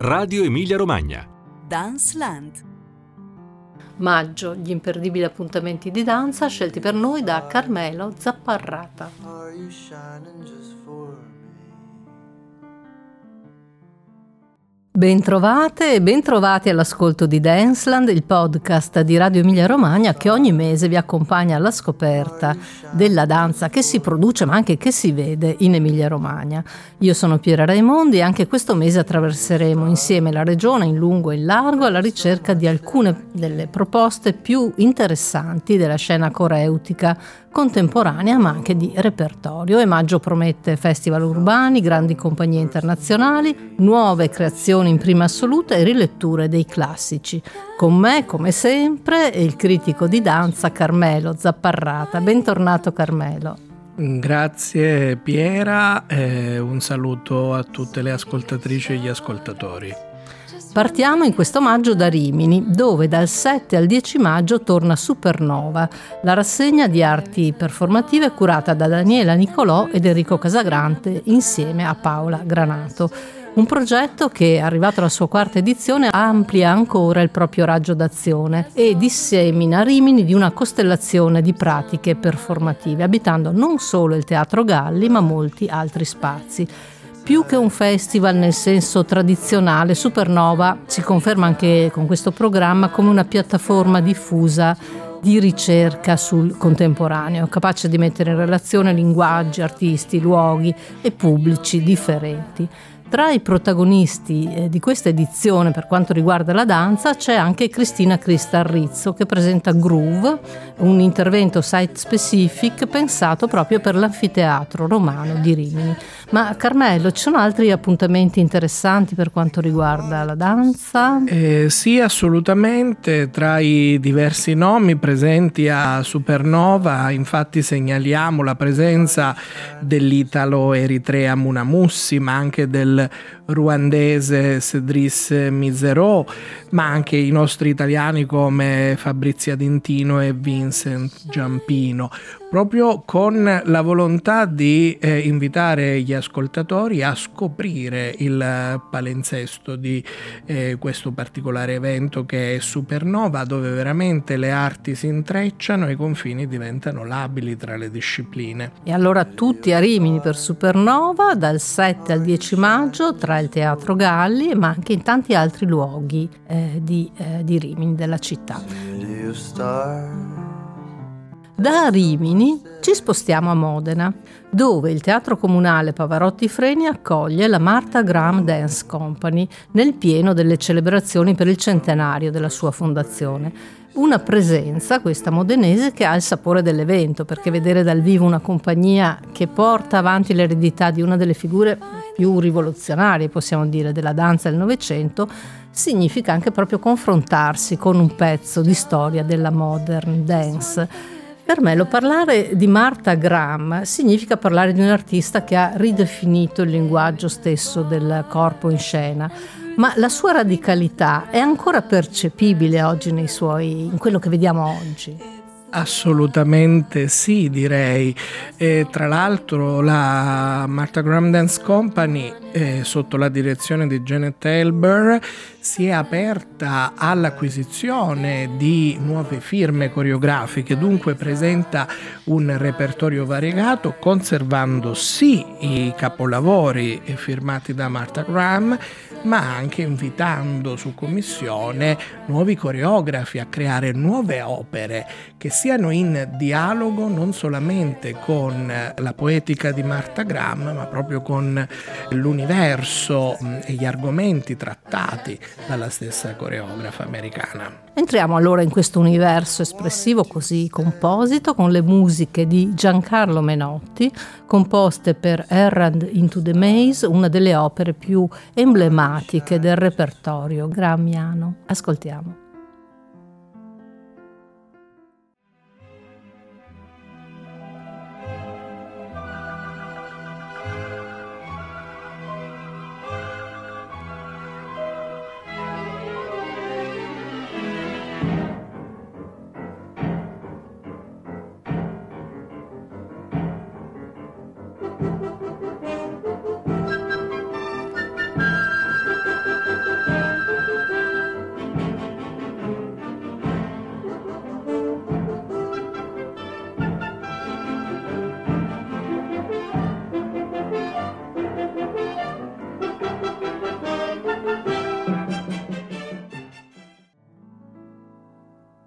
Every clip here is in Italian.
Radio Emilia Romagna. Danceland. Maggio, gli imperdibili appuntamenti di danza scelti per noi da Carmelo Zapparrata. Bentrovate e bentrovati all'ascolto di Danceland, il podcast di Radio Emilia Romagna che ogni mese vi accompagna alla scoperta della danza che si produce ma anche che si vede in Emilia Romagna. Io sono Piera Raimondi e anche questo mese attraverseremo insieme la regione in lungo e in largo alla ricerca di alcune delle proposte più interessanti della scena coreutica contemporanea ma anche di repertorio. E maggio promette festival urbani, grandi compagnie internazionali, nuove creazioni in prima assoluta e riletture dei classici. Con me, come sempre, il critico di danza Carmelo Zapparrata. Bentornato Carmelo. Grazie Piera e un saluto a tutte le ascoltatrici e gli ascoltatori. Partiamo in questo maggio da Rimini, dove dal 7 al 10 maggio torna Supernova, la rassegna di arti performative curata da Daniela Nicolò ed Enrico Casagrande insieme a Paola Granato. Un progetto che, arrivato alla sua quarta edizione, amplia ancora il proprio raggio d'azione e dissemina Rimini di una costellazione di pratiche performative, abitando non solo il Teatro Galli, ma molti altri spazi. Più che un festival nel senso tradizionale, Supernova si conferma anche con questo programma come una piattaforma diffusa di ricerca sul contemporaneo, capace di mettere in relazione linguaggi, artisti, luoghi e pubblici differenti. Tra i protagonisti di questa edizione per quanto riguarda la danza c'è anche Cristina Cristal Rizzo che presenta Groove, un intervento site specific pensato proprio per l'anfiteatro romano di Rimini. Ma Carmelo, ci sono altri appuntamenti interessanti per quanto riguarda la danza? Sì, assolutamente. Tra i diversi nomi presenti a Supernova, infatti segnaliamo la presenza dell'italo-eritrea Muna Mussi, ma anche del ruandese Cedris Miserò, ma anche i nostri italiani come Fabrizia Dintino e Vincent Giampino, proprio con la volontà di invitare gli ascoltatori a scoprire il palinsesto di questo particolare evento che è Supernova, dove veramente le arti si intrecciano e i confini diventano labili tra le discipline. E allora tutti a Rimini per Supernova dal 7 al 10 maggio tra il Teatro Galli ma anche in tanti altri luoghi di Rimini, della città. Da Rimini ci spostiamo a Modena, dove il Teatro Comunale Pavarotti Freni accoglie la Martha Graham Dance Company nel pieno delle celebrazioni per il centenario della sua fondazione. Una presenza, questa modenese, che ha il sapore dell'evento, perché vedere dal vivo una compagnia che porta avanti l'eredità di una delle figure più rivoluzionarie, possiamo dire, della danza del Novecento, significa anche proprio confrontarsi con un pezzo di storia della modern dance. Per me parlare di Martha Graham significa parlare di un artista che ha ridefinito il linguaggio stesso del corpo in scena, ma la sua radicalità è ancora percepibile oggi in quello che vediamo oggi? Assolutamente sì, direi. Tra l'altro la Martha Graham Dance Company, sotto la direzione di Janet Elber, si è aperta all'acquisizione di nuove firme coreografiche, dunque presenta un repertorio variegato, conservando sì i capolavori firmati da Martha Graham, ma anche invitando su commissione nuovi coreografi a creare nuove opere che siano in dialogo non solamente con la poetica di Martha Graham, ma proprio con l'universo e gli argomenti trattati dalla stessa coreografa americana. Entriamo allora in questo universo espressivo così composito con le musiche di Giancarlo Menotti, composte per Errand into the Maze, una delle opere più emblematiche del repertorio grahamiano. Ascoltiamo.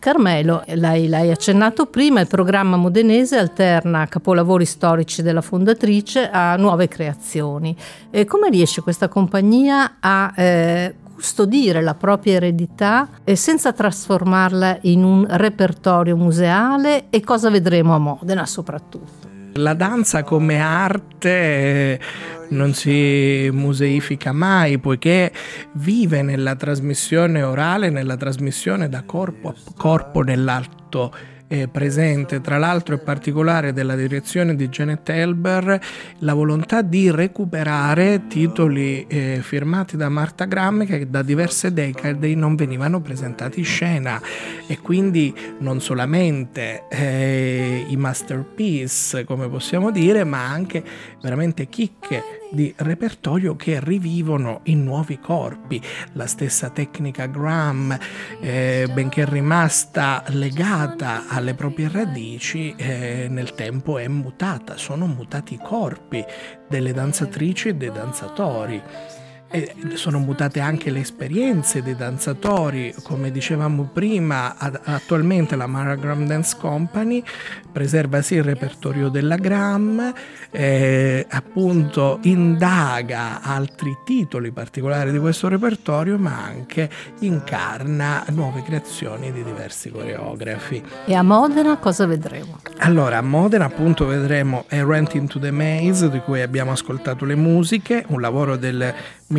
Carmelo, l'hai accennato prima, il programma modenese alterna capolavori storici della fondatrice a nuove creazioni. Come riesce questa compagnia a custodire la propria eredità senza trasformarla in un repertorio museale, e cosa vedremo a Modena soprattutto? La danza come arte non si museifica mai, poiché vive nella trasmissione orale, nella trasmissione da corpo a corpo nell'atto presente. Tra l'altro è particolare della direzione di Janet Elber la volontà di recuperare titoli firmati da Martha Graham che da diverse decadi non venivano presentati in scena, e quindi non solamente i masterpiece, come possiamo dire, ma anche veramente chicche di repertorio che rivivono in nuovi corpi. La stessa tecnica Graham, benché rimasta legata alle proprie radici, nel tempo è mutata, sono mutati i corpi delle danzatrici e dei danzatori. E sono mutate anche le esperienze dei danzatori, come dicevamo prima. Attualmente la Mara Graham Dance Company preserva sì il repertorio della Graham, appunto indaga altri titoli particolari di questo repertorio, ma anche incarna nuove creazioni di diversi coreografi. E a Modena cosa vedremo? Allora, a Modena appunto vedremo A Rent into the Maze, di cui abbiamo ascoltato le musiche, un lavoro del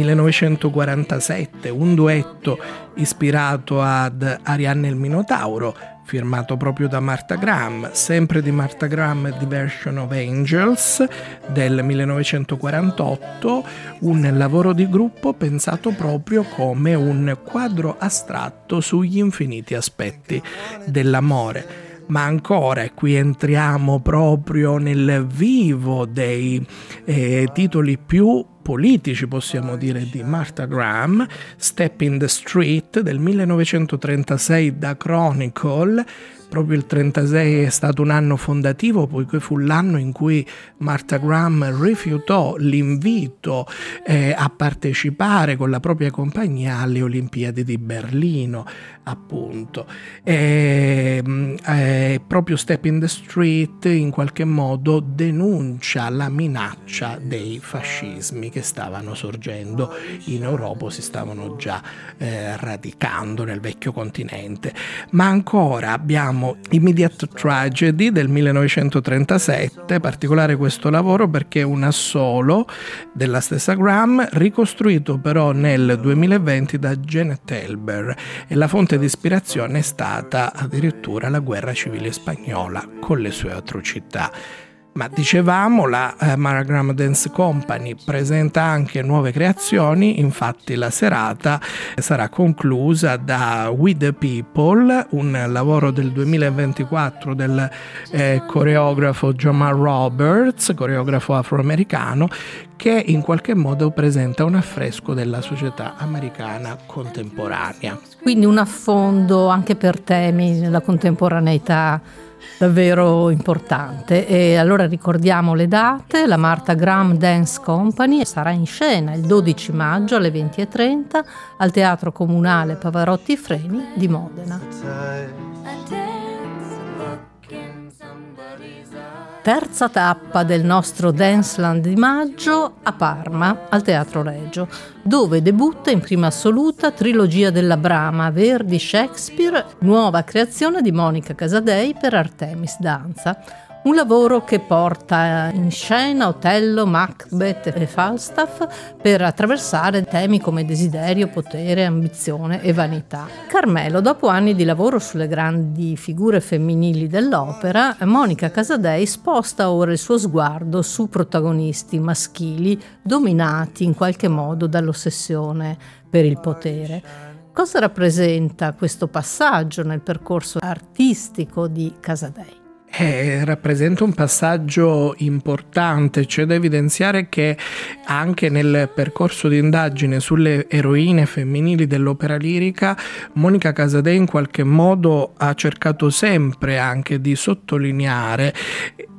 1947, un duetto ispirato ad Arianna e il Minotauro, firmato proprio da Martha Graham. Sempre di Martha Graham, Diversion of Angels del 1948, un lavoro di gruppo pensato proprio come un quadro astratto sugli infiniti aspetti dell'amore. Ma ancora, e qui entriamo proprio nel vivo dei titoli più politici, possiamo dire, di Martha Graham, Step in the Street del 1936 da Chronicle. Proprio il 1936 è stato un anno fondativo, poiché fu l'anno in cui Martha Graham rifiutò l'invito a partecipare con la propria compagnia alle Olimpiadi di Berlino, appunto. Proprio Step in the Street in qualche modo denuncia la minaccia dei fascismi che stavano sorgendo in Europa, si stavano già radicando nel vecchio continente. Ma ancora abbiamo Immediate Tragedy del 1937, particolare questo lavoro perché è un assolo della stessa Graham, ricostruito però nel 2020 da Janet Elber, e la fonte di ispirazione è stata addirittura la guerra civile spagnola con le sue atrocità. Ma dicevamo, la Mara Graham Dance Company presenta anche nuove creazioni. Infatti la serata sarà conclusa da We the People, un lavoro del 2024 del coreografo Jamal Roberts, coreografo afroamericano, che in qualche modo presenta un affresco della società americana contemporanea. Quindi un affondo anche per temi della contemporaneità davvero importante. E allora ricordiamo le date: la Martha Graham Dance Company sarà in scena il 12 maggio alle 20:30 al Teatro Comunale Pavarotti Freni di Modena. Terza tappa del nostro Danceland di maggio a Parma, al Teatro Regio, dove debutta in prima assoluta Trilogia della Brama, Verdi Shakespeare, nuova creazione di Monica Casadei per Artemis Danza. Un lavoro che porta in scena Otello, Macbeth e Falstaff per attraversare temi come desiderio, potere, ambizione e vanità. Carmelo, dopo anni di lavoro sulle grandi figure femminili dell'opera, Monica Casadei sposta ora il suo sguardo su protagonisti maschili dominati in qualche modo dall'ossessione per il potere. Cosa rappresenta questo passaggio nel percorso artistico di Casadei? Rappresenta un passaggio importante. C'è da evidenziare che anche nel percorso di indagine sulle eroine femminili dell'opera lirica, Monica Casadei in qualche modo ha cercato sempre anche di sottolineare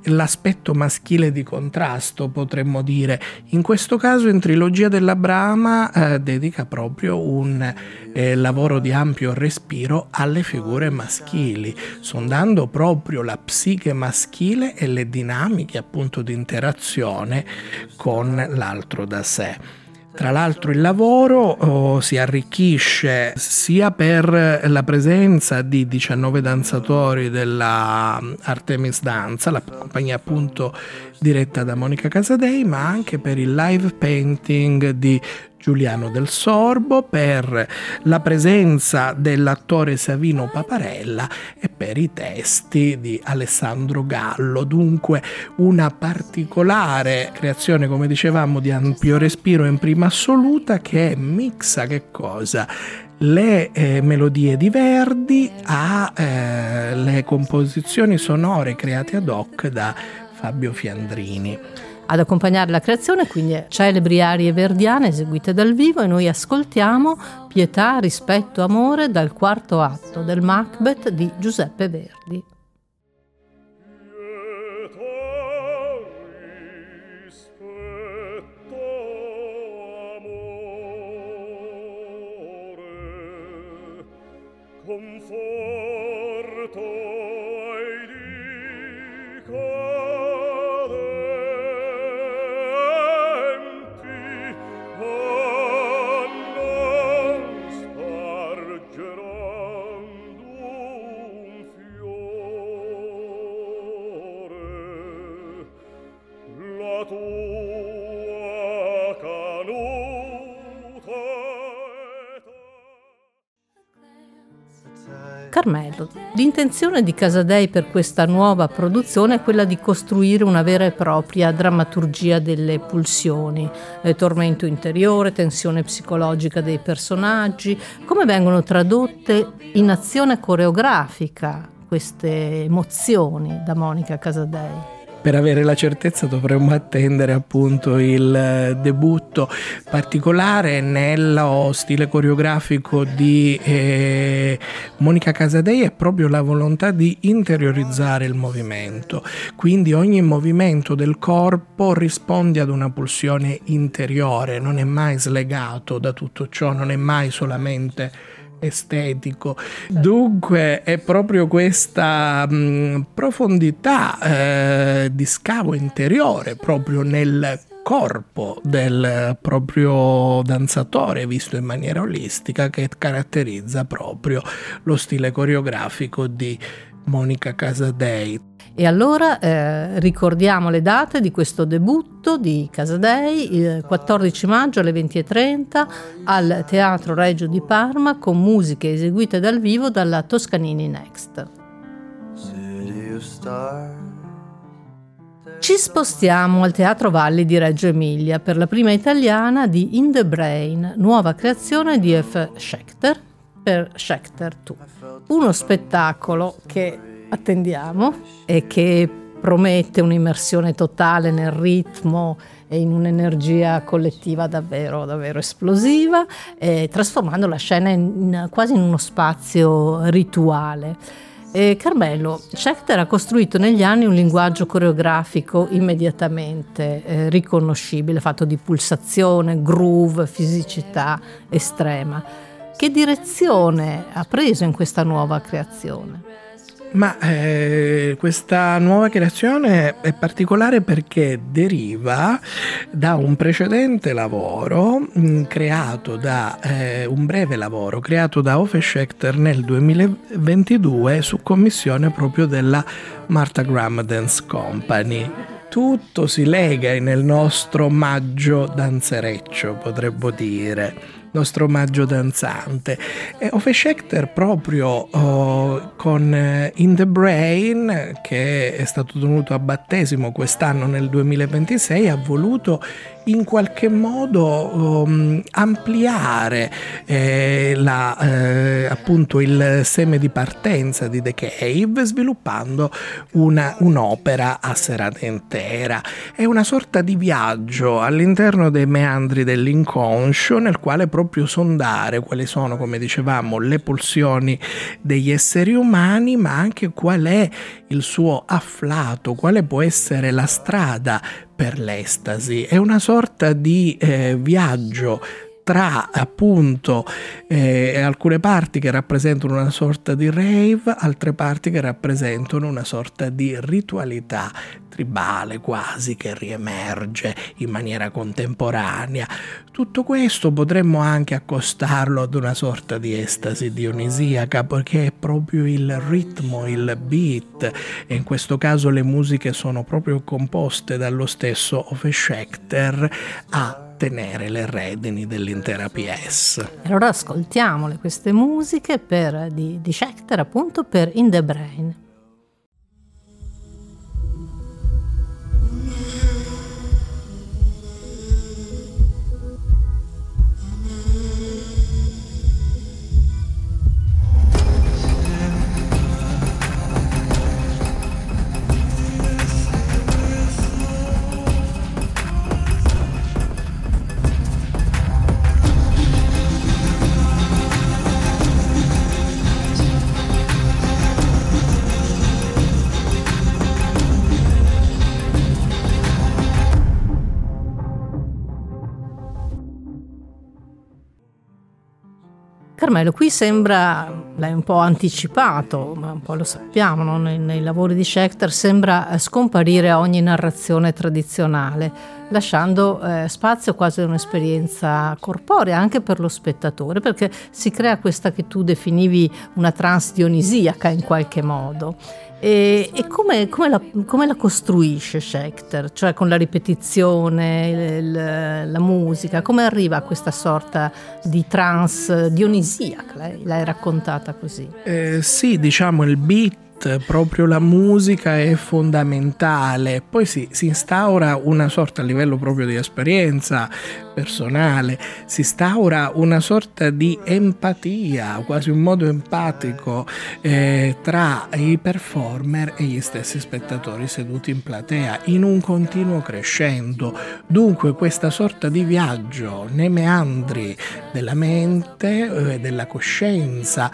l'aspetto maschile di contrasto, potremmo dire. In questo caso in Trilogia della Brahma dedica proprio un lavoro di ampio respiro alle figure maschili, sondando proprio la psiche maschile e le dinamiche appunto di interazione con l'altro da sé. Tra l'altro il lavoro si arricchisce sia per la presenza di 19 danzatori della Artemis Danza, la compagnia appunto diretta da Monica Casadei, ma anche per il live painting di Giuliano Del Sorbo, per la presenza dell'attore Savino Paparella e per i testi di Alessandro Gallo. Dunque una particolare creazione, come dicevamo, di ampio respiro in prima assoluta, che mixa che cosa? Le melodie di Verdi a le composizioni sonore create ad hoc da Fabio Fiandrini. Ad accompagnare la creazione quindi celebri arie verdiane eseguite dal vivo, e noi ascoltiamo Pietà, rispetto, amore dal quarto atto del Macbeth di Giuseppe Verdi. Carmelo, l'intenzione di Casadei per questa nuova produzione è quella di costruire una vera e propria drammaturgia delle pulsioni, tormento interiore, tensione psicologica dei personaggi. Come vengono tradotte in azione coreografica queste emozioni da Monica Casadei? Per avere la certezza dovremmo attendere appunto il debutto. Particolare nello stile coreografico di Monica Casadei è proprio la volontà di interiorizzare il movimento, quindi ogni movimento del corpo risponde ad una pulsione interiore, non è mai slegato da tutto ciò, non è mai solamente estetico. Dunque è proprio questa profondità di scavo interiore proprio nel corpo del proprio danzatore, visto in maniera olistica, che caratterizza proprio lo stile coreografico di Monica Casadei. E allora ricordiamo le date di questo debutto di Casadei: il 14 maggio alle 20:30 al Teatro Regio di Parma, con musiche eseguite dal vivo dalla Toscanini Next. Ci spostiamo al Teatro Valli di Reggio Emilia per la prima italiana di In the Brain, nuova creazione di F. Schechter per Schechter 2. Uno spettacolo che attendiamo e che promette un'immersione totale nel ritmo e in un'energia collettiva davvero, davvero esplosiva, trasformando la scena quasi in uno spazio rituale. Carmelo, Schechter ha costruito negli anni un linguaggio coreografico immediatamente riconoscibile, fatto di pulsazione, groove, fisicità estrema. Che direzione ha preso in questa nuova creazione? Ma questa nuova creazione è particolare perché deriva da un precedente lavoro creato da un breve lavoro creato da Ove Schechter nel 2022 su commissione proprio della Martha Graham Dance Company. Tutto si lega nel nostro omaggio danzereccio, potremmo dire. Nostro omaggio danzante. Ove Schechter proprio con In the Brain, che è stato tenuto a battesimo quest'anno nel 2026, ha voluto in qualche modo ampliare appunto il seme di partenza di The Cave, sviluppando un'opera a serata intera. È una sorta di viaggio all'interno dei meandri dell'inconscio, nel quale proprio proprio sondare quali sono, come dicevamo, le pulsioni degli esseri umani, ma anche qual è il suo afflato, quale può essere la strada per l'estasi. È una sorta di viaggio tra appunto alcune parti che rappresentano una sorta di rave, altre parti che rappresentano una sorta di ritualità tribale quasi che riemerge in maniera contemporanea. Tutto questo potremmo anche accostarlo ad una sorta di estasi dionisiaca, perché è proprio il ritmo, il beat, e in questo caso le musiche sono proprio composte dallo stesso Ove Schechter a tenere le redini dell'intera PS. Allora ascoltiamole queste musiche di Schechter, appunto, per In the Brain. Carmelo, qui sembra, l'hai un po' anticipato, ma un po' lo sappiamo, no? Nei lavori di Schechter sembra scomparire ogni narrazione tradizionale, lasciando spazio quasi a un'esperienza corporea anche per lo spettatore, perché si crea questa che tu definivi una trance dionisiaca in qualche modo. E come la costruisce Schechter? Cioè con la ripetizione, la musica, come arriva a questa sorta di trance dionisiaca? L'hai raccontata così? Sì, diciamo il beat, proprio la musica è fondamentale, poi si instaura una sorta, a livello proprio di esperienza personale, si instaura una sorta di empatia, quasi un modo empatico tra i performer e gli stessi spettatori seduti in platea, in un continuo crescendo. Dunque questa sorta di viaggio nei meandri della mente, della coscienza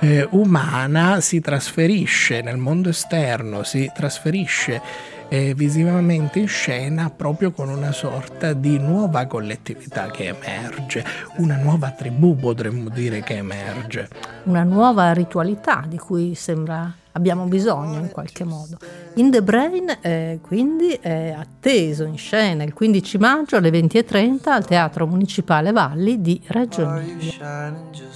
umana si trasferisce nel mondo esterno, si trasferisce visivamente in scena proprio con una sorta di nuova collettività che emerge, una nuova tribù potremmo dire che emerge. Una nuova ritualità di cui abbiamo bisogno in qualche modo. In the Brain quindi è atteso in scena il 15 maggio alle 20:30 al Teatro Municipale Valli di Reggio Emilia.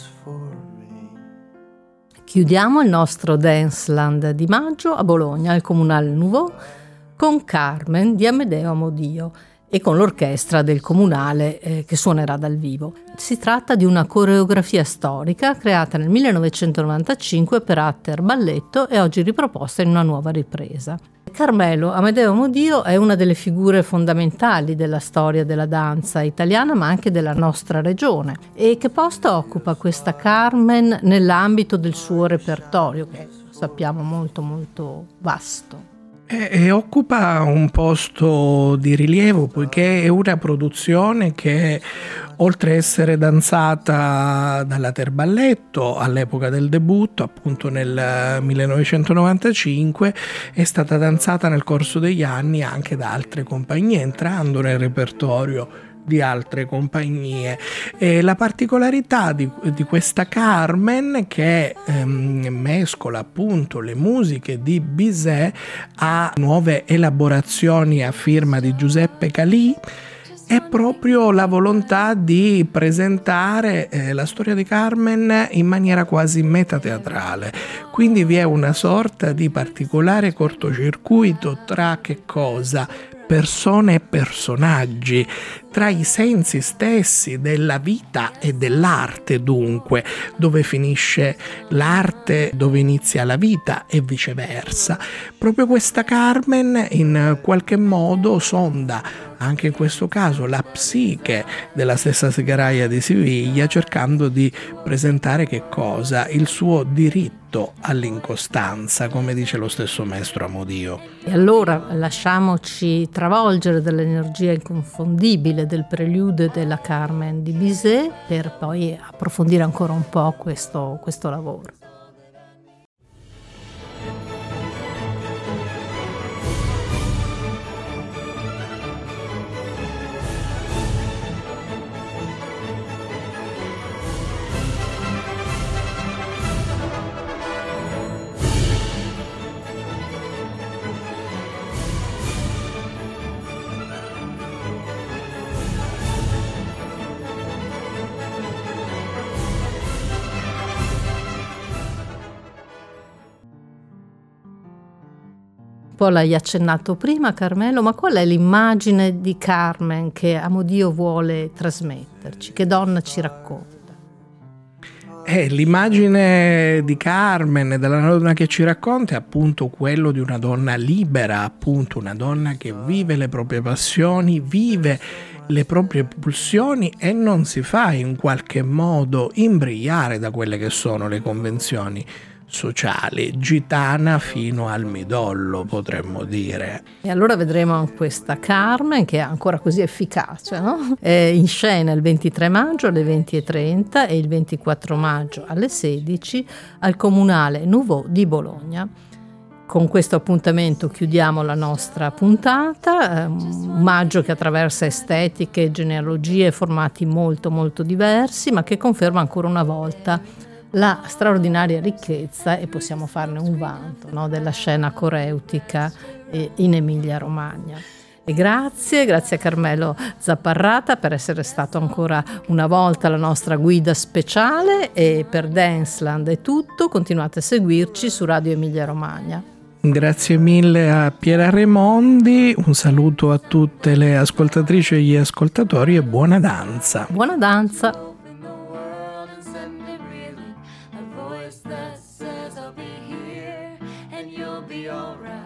Chiudiamo il nostro Danceland di maggio a Bologna, al Comunale Nouveau, con Carmen di Amedeo Amodio e con l'orchestra del Comunale che suonerà dal vivo. Si tratta di una coreografia storica creata nel 1995 per Atter Balletto e oggi riproposta in una nuova ripresa. Carmelo Amedeo Amodio è una delle figure fondamentali della storia della danza italiana, ma anche della nostra regione. E che posto occupa questa Carmen nell'ambito del suo repertorio, che sappiamo molto molto vasto? E occupa un posto di rilievo, poiché è una produzione che, oltre a essere danzata dalla Balletto all'epoca del debutto, appunto nel 1995, è stata danzata nel corso degli anni anche da altre compagnie, entrando nel repertorio di altre compagnie. E la particolarità di questa Carmen, che mescola appunto le musiche di Bizet a nuove elaborazioni a firma di Giuseppe Calì, è proprio la volontà di presentare la storia di Carmen in maniera quasi metateatrale. Quindi vi è una sorta di particolare cortocircuito tra che cosa? Persone e personaggi, tra i sensi stessi della vita e dell'arte, dunque, dove finisce l'arte, dove inizia la vita e viceversa. Proprio questa Carmen in qualche modo sonda, anche in questo caso, la psiche della stessa Segaraia di Siviglia, cercando di presentare che cosa? Il suo diritto all'incostanza, come dice lo stesso maestro Amodio. E allora lasciamoci travolgere dall'energia inconfondibile stile del Prelude della Carmen di Bizet, per poi approfondire ancora un po' questo lavoro. Poi l'hai accennato prima, Carmelo, ma qual è l'immagine di Carmen che Amodio vuole trasmetterci? Che donna ci racconta? L'immagine di Carmen e della donna che ci racconta è appunto quello di una donna libera, appunto una donna che vive le proprie passioni, vive le proprie pulsioni e non si fa in qualche modo imbrigliare da quelle che sono le convenzioni sociali, gitana fino al midollo, potremmo dire. E allora vedremo questa Carmen che è ancora così efficace, no? È in scena il 23 maggio alle 20:30 e il 24 maggio alle 16 al Comunale Nouveau di Bologna. Con questo appuntamento chiudiamo la nostra puntata, un maggio che attraversa estetiche, genealogie e formati molto molto diversi, ma che conferma ancora una volta la straordinaria ricchezza, e possiamo farne un vanto, no, della scena coreutica in Emilia-Romagna. E grazie a Carmelo Zapparrata per essere stato ancora una volta la nostra guida speciale, e per Danceland è tutto, continuate a seguirci su Radio Emilia-Romagna. Grazie mille a Piera Raimondi, un saluto a tutte le ascoltatrici e gli ascoltatori e buona danza. Buona danza. Be alright.